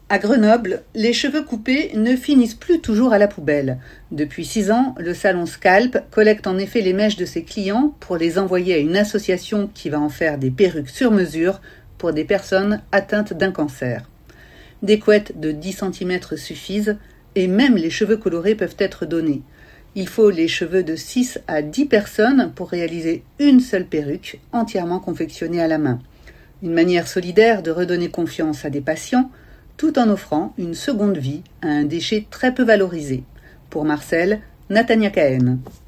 À Grenoble, les cheveux coupés ne finissent plus toujours à la poubelle. Depuis 6 ans, le salon Scalp collecte en effet les mèches de ses clients pour les envoyer à une association qui va en faire des perruques sur mesure pour des personnes atteintes d'un cancer. Des couettes de 10 cm suffisent et même les cheveux colorés peuvent être donnés. Il faut les cheveux de 6 à 10 personnes pour réaliser une seule perruque entièrement confectionnée à la main. Une manière solidaire de redonner confiance à des patients tout en offrant une seconde vie à un déchet très peu valorisé. Pour Marcel, Natania Cahen.